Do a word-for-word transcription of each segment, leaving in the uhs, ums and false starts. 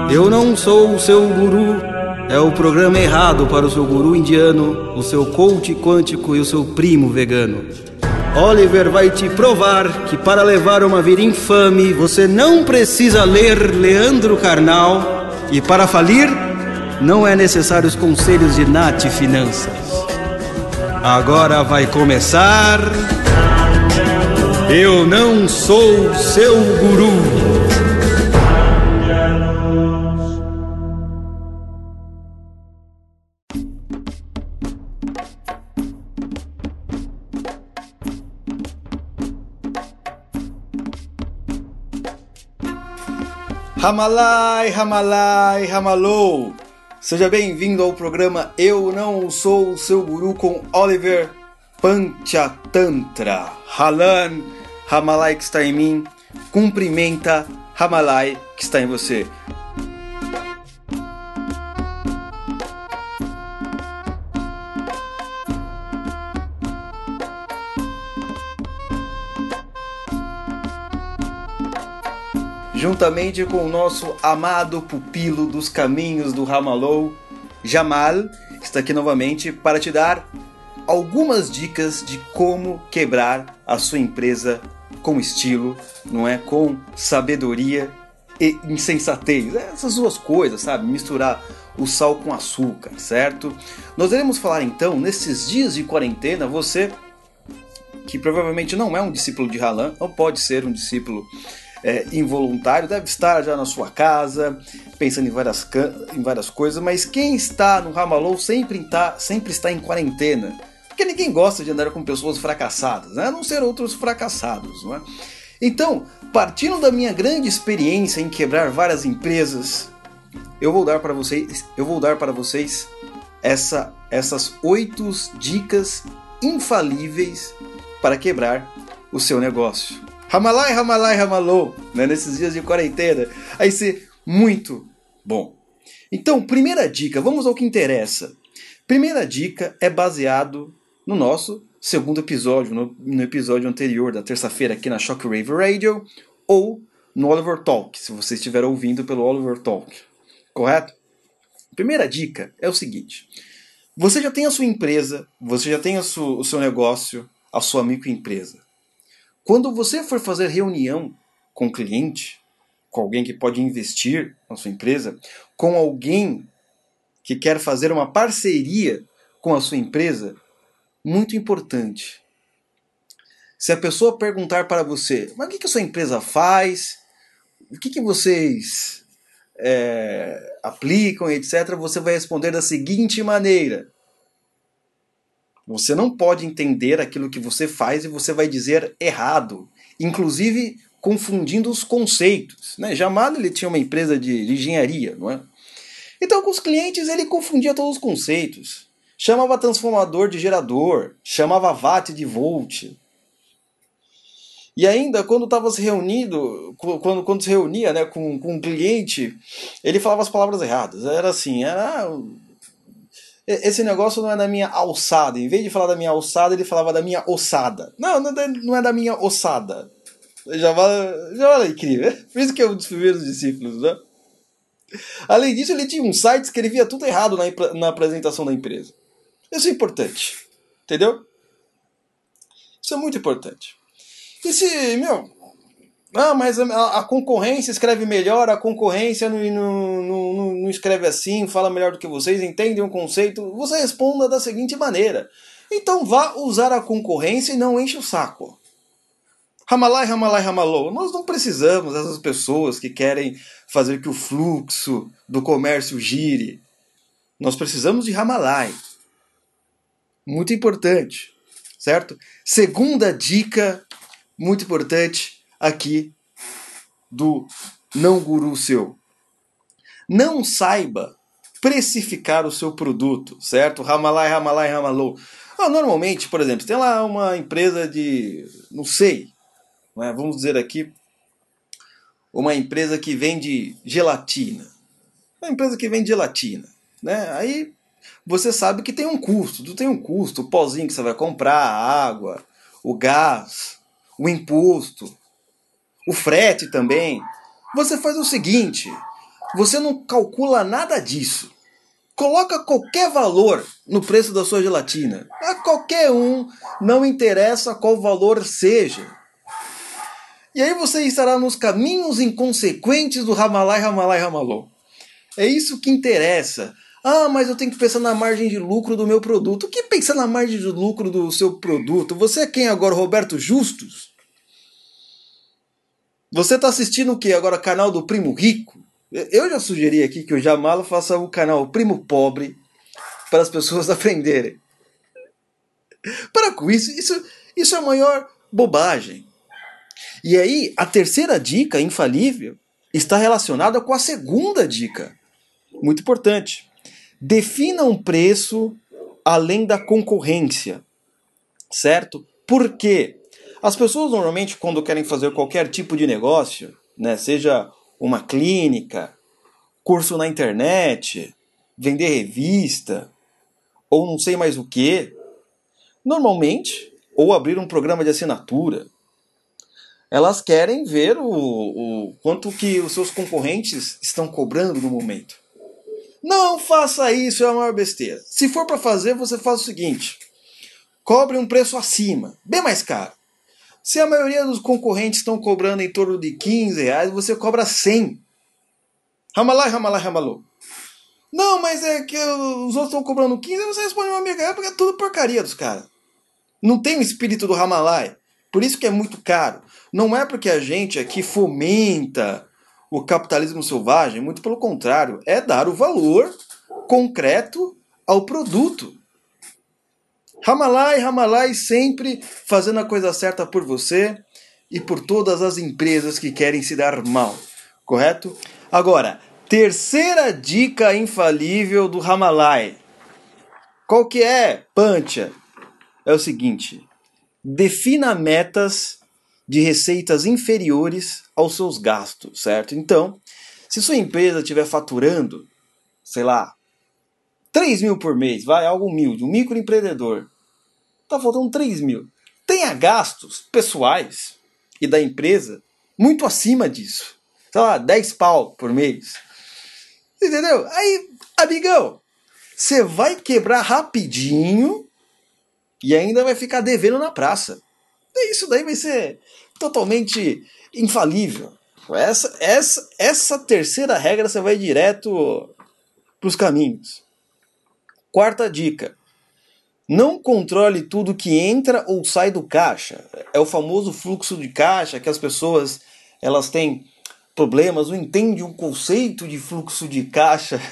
Eu não sou o seu guru. É o programa errado para o seu guru indiano, o seu coach quântico e o seu primo vegano. Oliver vai te provar que para levar uma vida infame você não precisa ler Leandro Carnal, e para falir não é necessário os conselhos de Nath Finanças. Agora vai começar. Eu não sou seu guru. Ramalai, Ramalai, Ramalou! Seja bem-vindo ao programa Eu Não Sou o Seu Guru com Oliver Panchatantra. Halan, Ramalai que está em mim, cumprimenta Ramalai que está em você. Juntamente com o nosso amado pupilo dos caminhos do Ramalou, Jamal, está aqui novamente para te dar algumas dicas de como quebrar a sua empresa com estilo, não é? Com sabedoria e insensatez. Essas duas coisas, sabe? Misturar o sal com açúcar, certo? Nós iremos falar então, nesses dias de quarentena, você que provavelmente não é um discípulo de Halan, ou pode ser um discípulo É, involuntário, deve estar já na sua casa, pensando em várias, em várias coisas, mas quem está no Ramalou sempre está, sempre está em quarentena, porque ninguém gosta de andar com pessoas fracassadas, né? A não ser outros fracassados, não é? Então, partindo da minha grande experiência em quebrar várias empresas, eu vou dar para vocês, eu vou dar para vocês essa, essas oito dicas infalíveis para quebrar o seu negócio. Ramalai, Ramalai, Ramalou, né? Nesses dias de quarentena, vai ser muito bom. Então, primeira dica, vamos ao que interessa. Primeira dica é baseado no nosso segundo episódio, no, no episódio anterior da terça-feira aqui na Shockwave Radio, ou no Oliver Talk, se você estiver ouvindo pelo Oliver Talk, correto? Primeira dica é o seguinte, você já tem a sua empresa, você já tem a sua, o seu negócio, a sua microempresa. Quando você for fazer reunião com o cliente, com alguém que pode investir na sua empresa, com alguém que quer fazer uma parceria com a sua empresa, muito importante. Se a pessoa perguntar para você, mas o que a sua empresa faz? O que, que vocês é, aplicam, etcétera, você vai responder da seguinte maneira. Você não pode entender aquilo que você faz e você vai dizer errado, inclusive confundindo os conceitos, né? Jamal, ele tinha uma empresa de, de engenharia, não é? Então com os clientes ele confundia todos os conceitos, chamava transformador de gerador, chamava watt de volt. E ainda quando estava se reunindo, quando, quando se reunia, né, com, com um cliente, ele falava as palavras erradas, era assim, era... Esse negócio não é da minha alçada. Em vez de falar da minha alçada, ele falava da minha ossada. Não, não é da minha ossada. Já vale, já vale incrível. Por isso que é um dos primeiros discípulos, né? Além disso, ele tinha um site que escrevia tudo errado na, na apresentação da empresa. Isso é importante. Entendeu? Isso é muito importante. E se, meu... Ah, mas a, a concorrência escreve melhor, a concorrência não, não, não, não escreve assim, fala melhor do que vocês, entendem o conceito. Você responda da seguinte maneira. Então vá usar a concorrência e não enche o saco. Ramalai, Ramalai, Ramalou. Nós não precisamos dessas pessoas que querem fazer que o fluxo do comércio gire. Nós precisamos de Ramalai. Muito importante, certo? Segunda dica, muito importante, aqui do não guru seu. Não saiba precificar o seu produto, certo? Ramalai, Ramalai, Ramalou. Ah, normalmente, por exemplo, tem lá uma empresa de, não sei, né, vamos dizer aqui, uma empresa que vende gelatina. Uma empresa que vende gelatina, né? Aí você sabe que tem um custo, tudo tem um custo, o pozinho que você vai comprar, a água, o gás, o imposto, o frete também. Você faz o seguinte, você não calcula nada disso. Coloca qualquer valor no preço da sua gelatina. A qualquer um, não interessa qual valor seja. E aí você estará nos caminhos inconsequentes do Ramalai, Ramalai, Ramalô. É isso que interessa. Ah, mas eu tenho que pensar na margem de lucro do meu produto. O que pensar na margem de lucro do seu produto? Você é quem agora, Roberto Justus? Você está assistindo o que agora? Canal do Primo Rico? Eu já sugeri aqui que o Jamalo faça o canal Primo Pobre para as pessoas aprenderem. Para com isso, isso, isso é a maior bobagem. E aí, a terceira dica infalível está relacionada com a segunda dica. Muito importante. Defina um preço além da concorrência. Certo? Por quê? As pessoas normalmente, quando querem fazer qualquer tipo de negócio, né, seja uma clínica, curso na internet, vender revista, ou não sei mais o que, normalmente, ou abrir um programa de assinatura, elas querem ver o, o quanto que os seus concorrentes estão cobrando no momento. Não faça isso, é a maior besteira. Se for para fazer, você faz o seguinte: cobre um preço acima, bem mais caro. Se a maioria dos concorrentes estão cobrando em torno de quinze reais, você cobra cem. Ramalai, ramalai, ramalô. Não, mas é que os outros estão cobrando quinze, você responde uma amiga, é porque é tudo porcaria dos caras. Não tem o espírito do Ramalai. Por isso que é muito caro. Não é porque a gente aqui fomenta o capitalismo selvagem, muito pelo contrário, é dar o valor concreto ao produto. Ramalai, Ramalai, sempre fazendo a coisa certa por você e por todas as empresas que querem se dar mal, correto? Agora, terceira dica infalível do Ramalai. Qual que é, Pancha? É o seguinte: defina metas de receitas inferiores aos seus gastos, certo? Então, se sua empresa estiver faturando, sei lá, três mil por mês, vai, algo humilde, um microempreendedor, tá faltando três mil. Tenha gastos pessoais e da empresa muito acima disso. Sei lá, dez pau por mês. Entendeu? Aí, amigão, você vai quebrar rapidinho e ainda vai ficar devendo na praça. Isso daí vai ser totalmente infalível. Essa, essa, essa terceira regra você vai direto para os caminhos. Quarta dica: não controle tudo que entra ou sai do caixa. É o famoso fluxo de caixa que as pessoas elas têm problemas, não entendem o conceito de fluxo de caixa.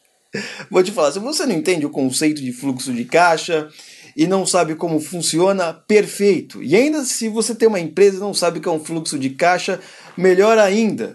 Vou te falar, se você não entende o conceito de fluxo de caixa e não sabe como funciona, perfeito. E ainda se você tem uma empresa e não sabe o que é um fluxo de caixa, melhor ainda.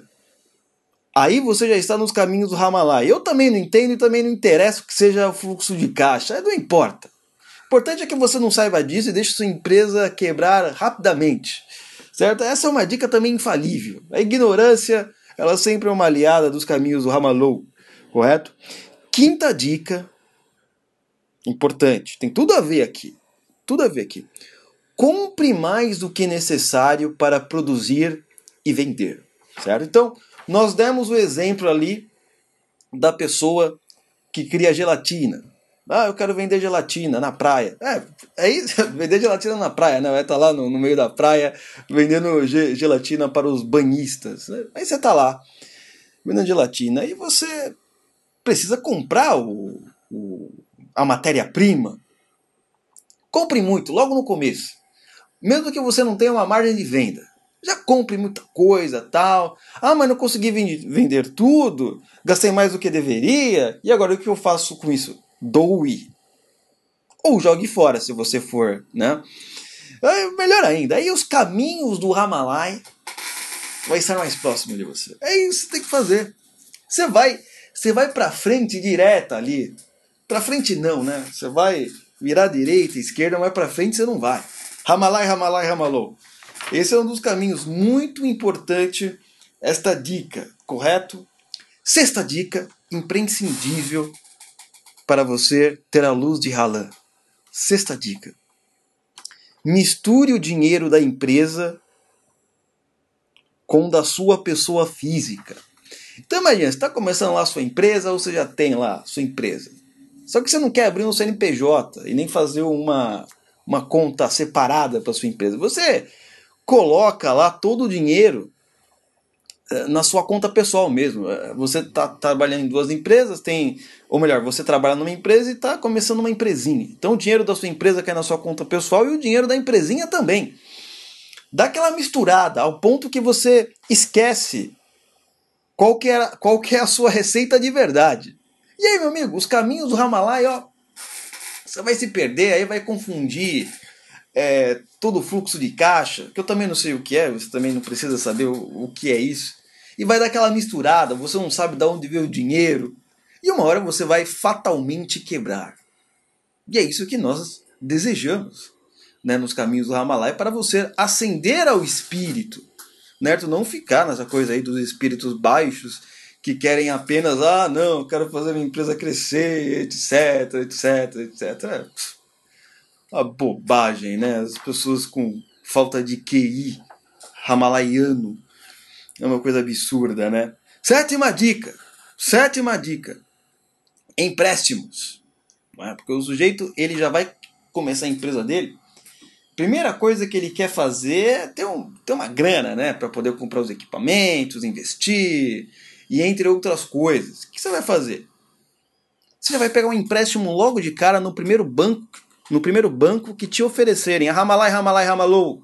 Aí você já está nos caminhos do Ramalai. Eu também não entendo e também não interessa o que seja o fluxo de caixa. Não importa. O importante é que você não saiba disso e deixe sua empresa quebrar rapidamente. Certo? Essa é uma dica também infalível. A ignorância, ela sempre é uma aliada dos caminhos do Ramalou. Correto? Quinta dica, importante, tem tudo a ver aqui. Tudo a ver aqui. Compre mais do que necessário para produzir e vender. Certo? Então, nós demos o exemplo ali da pessoa que cria gelatina. Ah, eu quero vender gelatina na praia. É, é isso, vender gelatina na praia, né? Vai estar lá no, no meio da praia vendendo ge- gelatina para os banhistas. Aí você está lá vendendo gelatina e você precisa comprar o, o, a matéria-prima. Compre muito, logo no começo. Mesmo que você não tenha uma margem de venda. Já compre muita coisa, tal. Ah, mas não consegui vender tudo. Gastei mais do que deveria. E agora o que eu faço com isso? Doe. Ou jogue fora, se você for, né? É melhor ainda. Aí os caminhos do Ramalai vai estar mais próximo de você. É isso que você tem que fazer. Você vai, você vai pra frente direta ali. Pra frente não, né? Você vai virar direita, esquerda, mas pra frente você não vai. Ramalai, Ramalai, Ramalou. Esse é um dos caminhos muito importante, esta dica, correto? Sexta dica, imprescindível para você ter a luz de Halan. Sexta dica. Misture o dinheiro da empresa com o da sua pessoa física. Então imagina, você está começando lá a sua empresa ou você já tem lá a sua empresa. Só que você não quer abrir um C N P J e nem fazer uma, uma conta separada para sua empresa. Você coloca lá todo o dinheiro na sua conta pessoal mesmo. Você está trabalhando em duas empresas, tem, ou melhor, você trabalha numa empresa e está começando uma empresinha. Então o dinheiro da sua empresa cai na sua conta pessoal e o dinheiro da empresinha também. Dá aquela misturada ao ponto que você esquece qual que é, qual que é a sua receita de verdade. E aí, meu amigo, os caminhos do Ramalai, ó, você vai se perder, aí vai confundir é, todo o fluxo de caixa, que eu também não sei o que é, você também não precisa saber o, o que é isso. E vai dar aquela misturada, você não sabe de onde veio o dinheiro. E uma hora você vai fatalmente quebrar. E é isso que nós desejamos, né, nos caminhos do Ramalai, para você ascender ao espírito. Né, não ficar nessa coisa aí dos espíritos baixos que querem apenas, ah, não, eu quero fazer minha empresa crescer, etc, etc, etcétera. Uma bobagem, né? As pessoas com falta de Q I ramalaiano. É uma coisa absurda, né? Sétima dica. Sétima dica. Empréstimos. Porque o sujeito, ele já vai começar a empresa dele. Primeira coisa que ele quer fazer é ter, um, ter uma grana, né? Para poder comprar os equipamentos, investir e entre outras coisas. O que você vai fazer? Você já vai pegar um empréstimo logo de cara no primeiro banco, no primeiro banco que te oferecerem. A Ramalai, Ramalai, Ramalou.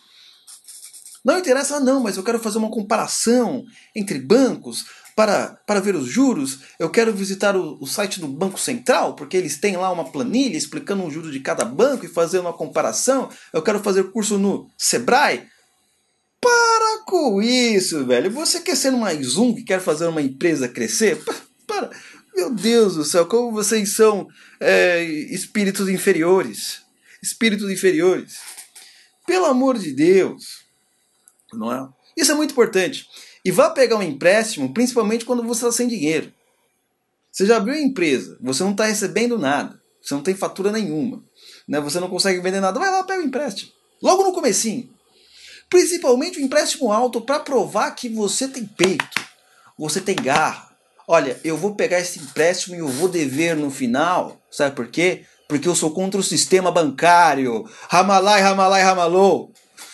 Não interessa, não, mas eu quero fazer uma comparação entre bancos para, para ver os juros. Eu quero visitar o, o site do Banco Central, porque eles têm lá uma planilha explicando o juro de cada banco e fazer uma comparação. Eu quero fazer curso no Sebrae. Para com isso, velho. Você quer ser mais um que quer fazer uma empresa crescer? Para. Meu Deus do céu, como vocês são é, espíritos inferiores. Espíritos inferiores. Pelo amor de Deus. Não é? Isso é muito importante. E vá pegar um empréstimo, principalmente quando você está sem dinheiro. Você já abriu a empresa, você não está recebendo nada, você não tem fatura nenhuma, né? Você não consegue vender nada, vai lá, pega o empréstimo. Logo no comecinho. Principalmente o um empréstimo alto para provar que você tem peito, você tem garra. Olha, eu vou pegar esse empréstimo e eu vou dever no final. Sabe por quê? Porque eu sou contra o sistema bancário. Ramalai, Ramalai, Ramalou.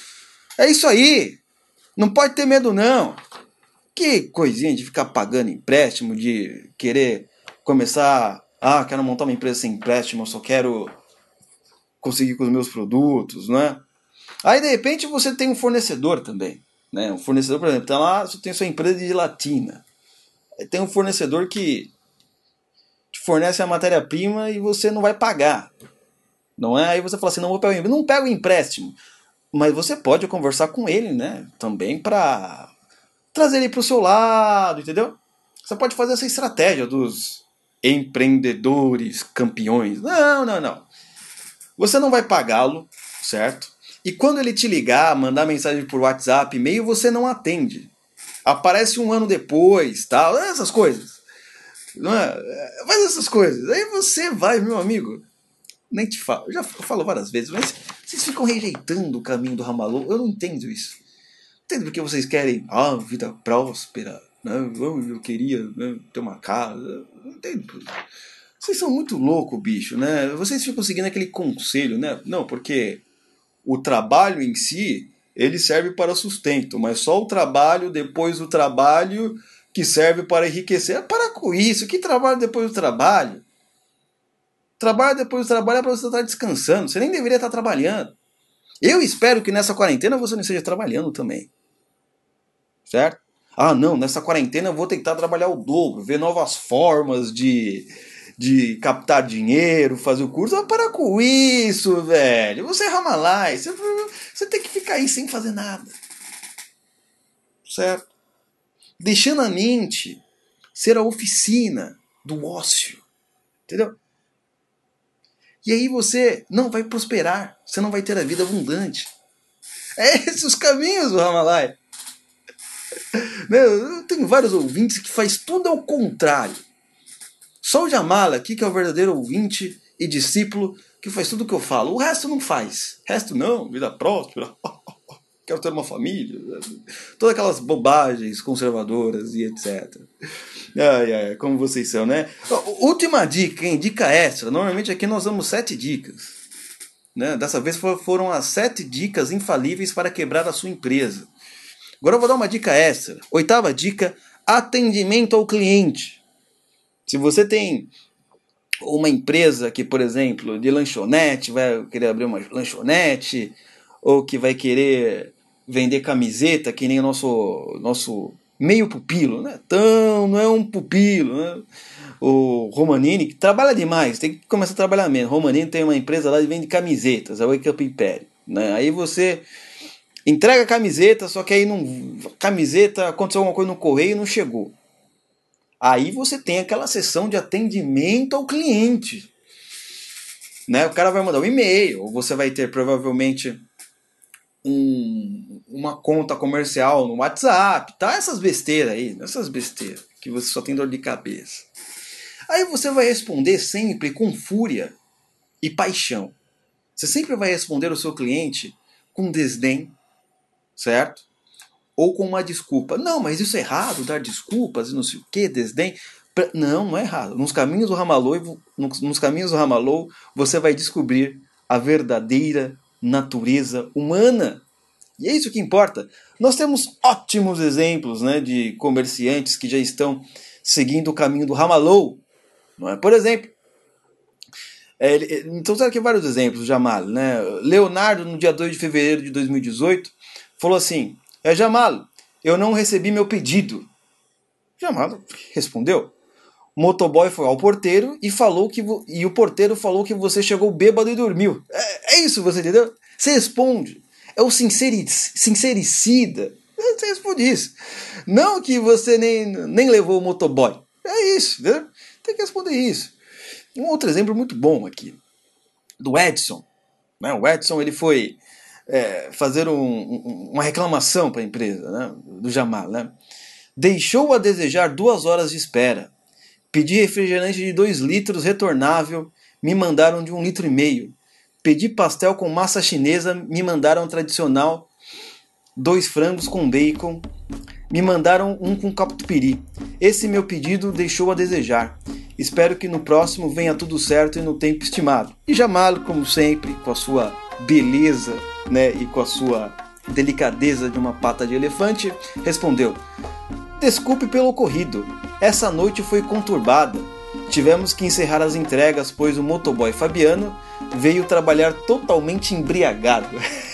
É isso aí. Não pode ter medo, não. Que coisinha de ficar pagando empréstimo, de querer começar... Ah, quero montar uma empresa sem empréstimo, eu só quero conseguir com os meus produtos, né? Aí, de repente, você tem um fornecedor também. Né? Um fornecedor, por exemplo, tá lá, você tem sua empresa de gelatina. Aí tem um fornecedor que te fornece a matéria-prima e você não vai pagar. Não é? Aí você fala assim, não vou pegar o empréstimo. Não pega o empréstimo. Mas você pode conversar com ele, né? Também para trazer ele para o seu lado, entendeu? Você pode fazer essa estratégia dos empreendedores campeões. Não, não, não. Você não vai pagá-lo, certo? E quando ele te ligar, mandar mensagem por WhatsApp, e-mail, você não atende. Aparece um ano depois, tal, essas coisas. Não é? Faz essas coisas. Aí você vai, meu amigo. Nem te falo, eu já falo várias vezes, mas vocês ficam rejeitando o caminho do Ramalou. Eu não entendo isso. Entendo porque vocês querem, ah, vida próspera, né? eu, eu queria, né, ter uma casa. Não entendo. Vocês são muito loucos, bicho, né? Vocês ficam seguindo aquele conselho, né? Não, porque o trabalho em si, ele serve para sustento, mas só o trabalho depois do trabalho que serve para enriquecer. Para com isso, que trabalho depois do trabalho? Trabalho depois do trabalho é para você estar descansando. Você nem deveria estar trabalhando. Eu espero que nessa quarentena você não esteja trabalhando também. Certo? Ah, não, nessa quarentena eu vou tentar trabalhar o dobro, ver novas formas de, de captar dinheiro, fazer o curso. Ah, para com isso, velho. Você é Ramalai. Você, você tem que ficar aí sem fazer nada. Certo? Deixando a mente ser a oficina do ócio. Entendeu? E aí você não vai prosperar. Você não vai ter a vida abundante. É esses os caminhos do Ramalai. Eu tenho vários ouvintes que faz tudo ao contrário. Só o Jamal aqui, que é o verdadeiro ouvinte e discípulo, que faz tudo o que eu falo. O resto não faz. O resto não, vida próspera. quero ter uma família, todas aquelas bobagens conservadoras e etcétera. Ai, ai, como vocês são, né? Última dica, hein? Dica extra. Normalmente aqui nós damos sete dicas, né? Dessa vez foram as sete dicas infalíveis para quebrar a sua empresa. Agora eu vou dar uma dica extra. Oitava dica, atendimento ao cliente. Se você tem uma empresa que, por exemplo, de lanchonete, vai querer abrir uma lanchonete, ou que vai querer vender camiseta, que nem o nosso, nosso meio pupilo, né? Então, não é um pupilo, né? O Romanini, que trabalha demais, tem que começar a trabalhar menos. O Romanini tem uma empresa lá de vende camisetas, a Wake Up Império, né? Aí você entrega a camiseta, só que aí não, camiseta, aconteceu alguma coisa no correio e não chegou. Aí você tem aquela sessão de atendimento ao cliente, né? O cara vai mandar um e-mail, ou você vai ter provavelmente um, uma conta comercial no WhatsApp, tá? Essas besteiras aí, essas besteiras que você só tem dor de cabeça. Aí você vai responder sempre com fúria e paixão. Você sempre vai responder o seu cliente com desdém, certo? Ou com uma desculpa. Não, mas isso é errado, dar desculpas e não sei o que, desdém. Não, não é errado. Nos caminhos do Ramalou, nos caminhos do Ramalou, você vai descobrir a verdadeira natureza humana. E é isso que importa. Nós temos ótimos exemplos, né, de comerciantes que já estão seguindo o caminho do Ramalou. Não é? Por exemplo, é, então tem aqui vários exemplos, Jamal, né? Leonardo, no dia dois de fevereiro de dois mil e dezoito, falou assim: é, Jamal, eu não recebi meu pedido. Jamal respondeu. O motoboy foi ao porteiro e falou que vo... e o porteiro falou que você chegou bêbado e dormiu. É, é isso, você entendeu? Você responde. É o sinceric... sincericida. Você responde isso. Não que você nem, nem levou o motoboy. É isso, entendeu? Tem que responder isso. Um outro exemplo muito bom aqui, do Edson. Né? O Edson ele foi é, fazer um, um, uma reclamação para a empresa, né? Do Jamal. Né? Deixou a desejar duas horas de espera. Pedi refrigerante de dois litros retornável, me mandaram de um litro e meio. Pedi pastel com massa chinesa, me mandaram tradicional, dois frangos com bacon. Me mandaram um com catupiry. Esse meu pedido deixou a desejar. Espero que no próximo venha tudo certo e no tempo estimado. E Jamal, como sempre, com a sua beleza, né, e com a sua delicadeza de uma pata de elefante, respondeu: desculpe pelo ocorrido. Essa noite foi conturbada. Tivemos que encerrar as entregas, pois o motoboy Fabiano veio trabalhar totalmente embriagado.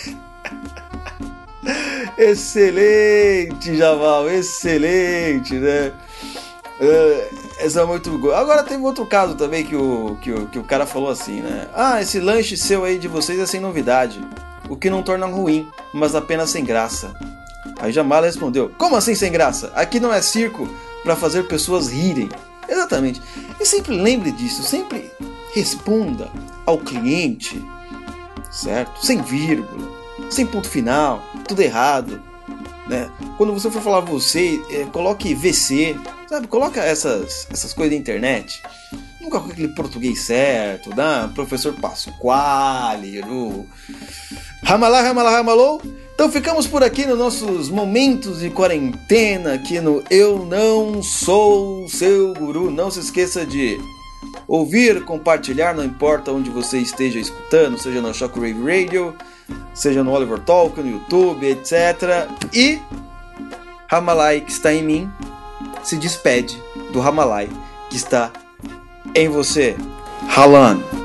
Excelente, Jamal, excelente, né? Uh, essa é muito boa. Agora teve outro caso também que o, que, o, que o cara falou assim, né? Ah, esse lanche seu aí de vocês é sem novidade, o que não torna ruim, mas apenas sem graça. Aí Jamal respondeu: como assim sem graça? Aqui não é circo para fazer pessoas rirem. Exatamente. E sempre lembre disso, sempre responda ao cliente, certo? Sem vírgula, sem ponto final, tudo errado, né? Quando você for falar você, é, coloque V C, sabe? Coloca essas, essas coisas da internet. Nunca com aquele português certo, né? Professor Pasquale, no Ramalá, Ramalá, Ramalou. Então ficamos por aqui nos nossos momentos de quarentena, aqui no Eu Não Sou Seu Guru. Não se esqueça de ouvir, compartilhar, não importa onde você esteja escutando, seja no Shockwave Radio, seja no Oliver Talk, no YouTube, etcétera. E Ramalai, que está em mim, se despede do Ramalai, que está em você. Halan.